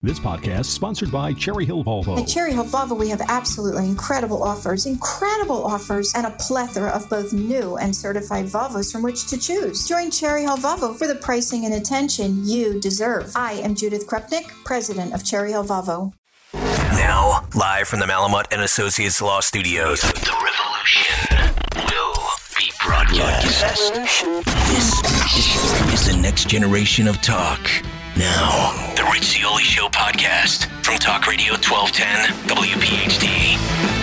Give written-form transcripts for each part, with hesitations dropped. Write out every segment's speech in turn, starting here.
This podcast is sponsored by Cherry Hill Volvo. At Cherry Hill Volvo, we have absolutely incredible offers, and a plethora of both new and certified Volvos from which to choose. Join Cherry Hill Volvo for the pricing and attention you deserve. I am Judith Krupnik, president of Cherry Hill Volvo. Now, live from the Malamut and Associates Law Studios, the revolution will be broadcast. This is the next generation of talk. Now, the Rich Zeoli Show podcast from Talk Radio 1210 WPHT.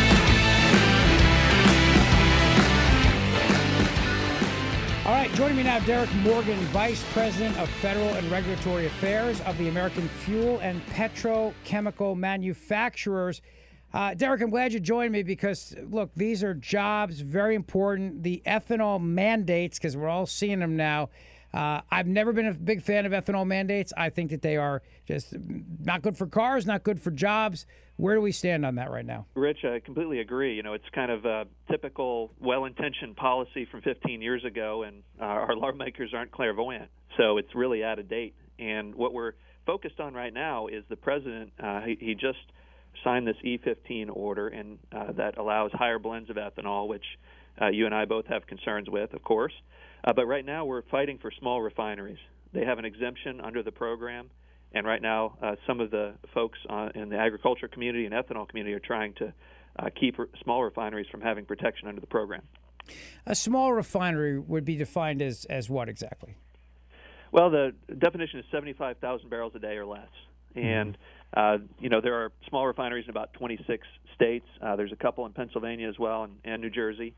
All right, joining me now, Derek Morgan, Vice President of Federal and Regulatory Affairs of the American Fuel and Petrochemical Manufacturers. Derek, I'm glad you joined me because, look, these are jobs, very important. The ethanol mandates, because we're all seeing them now. I've never been a big fan of ethanol mandates. I think that they are just not good for cars, not good for jobs. Where do we stand on that right now? Rich, I completely agree. You know, it's kind of a typical well-intentioned policy from 15 years ago, and our lawmakers aren't clairvoyant, so it's really out of date. And what we're focused on right now is the president, he just signed this E15 order, and that allows higher blends of ethanol, which you and I both have concerns with, of course. But right now we're fighting for small refineries. They have an exemption under the program, and right now some of the folks in the agriculture community and ethanol community are trying to keep small refineries from having protection under the program. A small refinery would be defined as what exactly? Well, the definition is 75,000 barrels a day or less. And, you know, there are small refineries in about 26 states. There's a couple in Pennsylvania as well and New Jersey.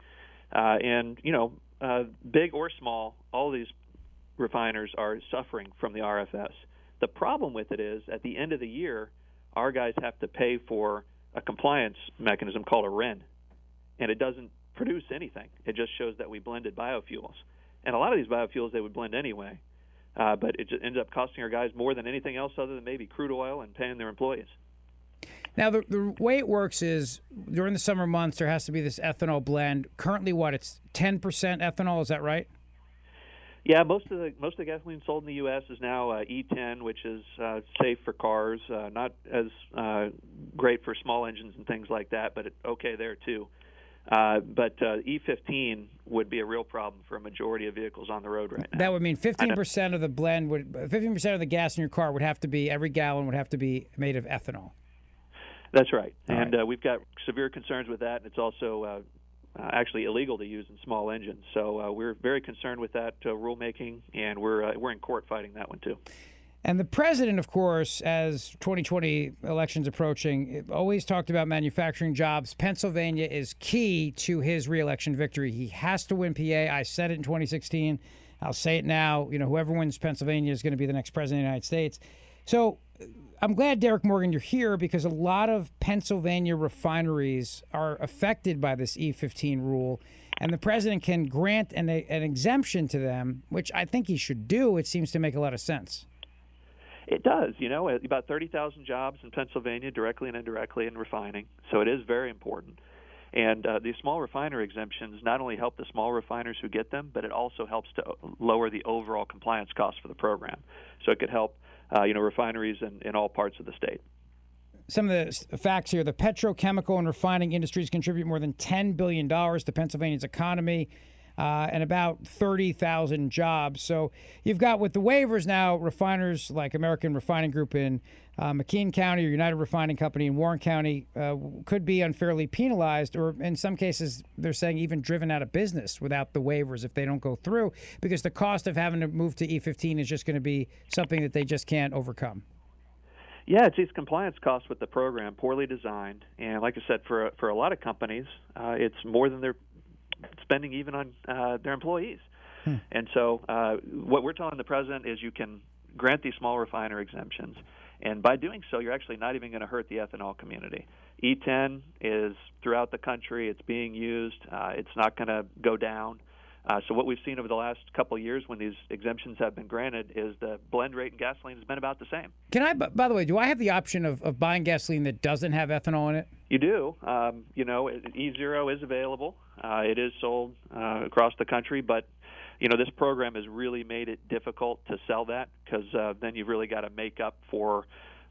And, you know, big or small, all of these refiners are suffering from the RFS. The problem with it is, at the end of the year, our guys have to pay for a compliance mechanism called a RIN, and it doesn't produce anything. It just shows that we blended biofuels. And a lot of these biofuels they would blend anyway, but it just ends up costing our guys more than anything else other than maybe crude oil and paying their employees. Now, the way it works is during the summer months, there has to be this ethanol blend. Currently, it's 10% ethanol. Is that right? Yeah, most of the gasoline sold in the U.S. is now E10, which is safe for cars, not as great for small engines and things like that, but okay there too. But E15 would be a real problem for a majority of vehicles on the road right now. That would mean 15% of the blend 15% of the gas in your car would have to be, every gallon would have to be made of ethanol. That's right. All and right. We've got severe concerns with that, and it's also actually illegal to use in small engines. So we're very concerned with that rulemaking, and we're in court fighting that one too. And the president, of course, as 2020 elections approaching, always talked about manufacturing jobs. Pennsylvania is key to his reelection victory. He has to win PA. I said it in 2016. I'll say it now. You know, whoever wins Pennsylvania is going to be the next president of the United States. So I'm glad, Derek Morgan, you're here because a lot of Pennsylvania refineries are affected by this E15 rule, and the president can grant an exemption to them, which I think he should do. It seems to make a lot of sense. It does. You know, about 30,000 jobs in Pennsylvania, directly and indirectly in refining, so it is very important. And these small refinery exemptions not only help the small refiners who get them, but it also helps to lower the overall compliance costs for the program. So it could help refineries in all parts of the state. Some of the facts here: the petrochemical and refining industries contribute more than $10 billion to Pennsylvania's economy and about 30,000 jobs. So you've got, with the waivers now, refiners like American Refining Group in McKean County or United Refining Company in Warren County could be unfairly penalized, or in some cases they're saying even driven out of business without the waivers if they don't go through, because the cost of having to move to E15 is just going to be something that they just can't overcome. Yeah, it's these compliance costs with the program, poorly designed, and like I said, for a lot of companies, it's more than they're spending even on their employees. And so what we're telling the president is you can grant these small refiner exemptions, and by doing so, you're actually not even going to hurt the ethanol community. E10 is throughout the country. It's being used. It's not going to go down. So what we've seen over the last couple of years when these exemptions have been granted is the blend rate in gasoline has been about the same. Can I, by the way, do I have the option of buying gasoline that doesn't have ethanol in it? You do. E0 is available. It is sold across the country, but this program has really made it difficult to sell that because then you've really got to make up for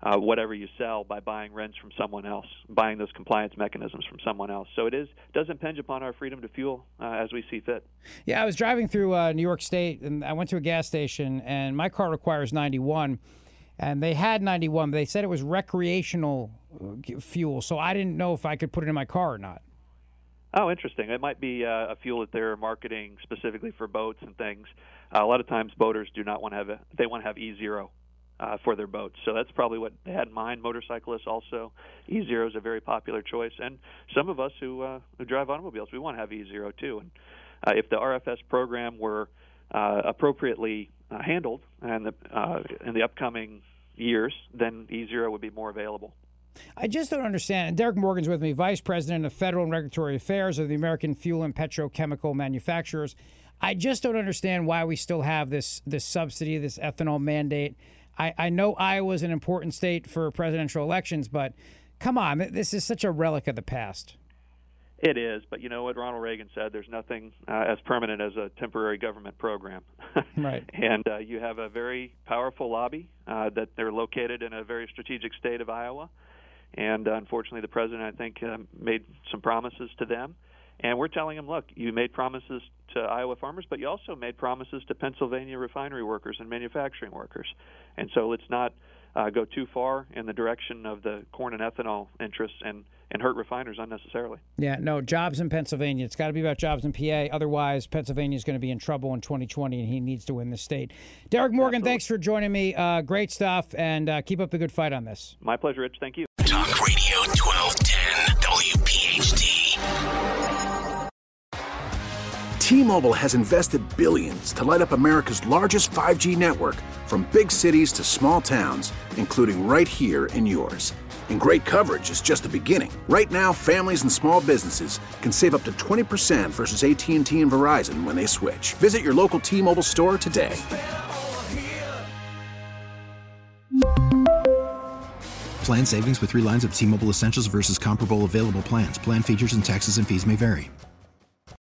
whatever you sell by buying RINs from someone else, buying those compliance mechanisms from someone else. So it does impinge upon our freedom to fuel as we see fit. Yeah, I was driving through New York State, and I went to a gas station, and my car requires 91, and they had 91, but they said it was recreational fuel, so I didn't know if I could put it in my car or not. Oh, interesting. It might be a fuel that they're marketing specifically for boats and things. A lot of times boaters do not want to have it. They want to have E0 for their boats. So that's probably what they had in mind. Motorcyclists also. E0 is a very popular choice. And some of us who drive automobiles, we want to have E0 too. And if the RFS program were appropriately handled and in the upcoming years, then E0 would be more available. I just don't understand. Derek Morgan's with me, Vice President of Federal and Regulatory Affairs of the American Fuel and Petrochemical Manufacturers. I just don't understand why we still have this subsidy, this ethanol mandate. I know Iowa's an important state for presidential elections, but come on, this is such a relic of the past. It is, but you know what Ronald Reagan said, there's nothing as permanent as a temporary government program. Right. And you have a very powerful lobby that they're located in a very strategic state of Iowa. And unfortunately, the president, I think, made some promises to them. And we're telling them, look, you made promises to Iowa farmers, but you also made promises to Pennsylvania refinery workers and manufacturing workers. And so let's not go too far in the direction of the corn and ethanol interests and hurt refiners unnecessarily. Yeah, no, jobs in Pennsylvania. It's got to be about jobs in PA. Otherwise, Pennsylvania is going to be in trouble in 2020, and he needs to win the state. Derek Morgan, Absolutely. Thanks for joining me. Great stuff, and keep up the good fight on this. My pleasure, Rich. Thank you. Talk Radio 1210 WPHT. T-Mobile has invested billions to light up America's largest 5G network, from big cities to small towns, including right here in yours. And great coverage is just the beginning. Right now, families and small businesses can save up to 20% versus AT&T and Verizon when they switch. Visit your local T-Mobile store today. Plan savings with 3 lines of T-Mobile Essentials versus comparable available plans. Plan features and taxes and fees may vary.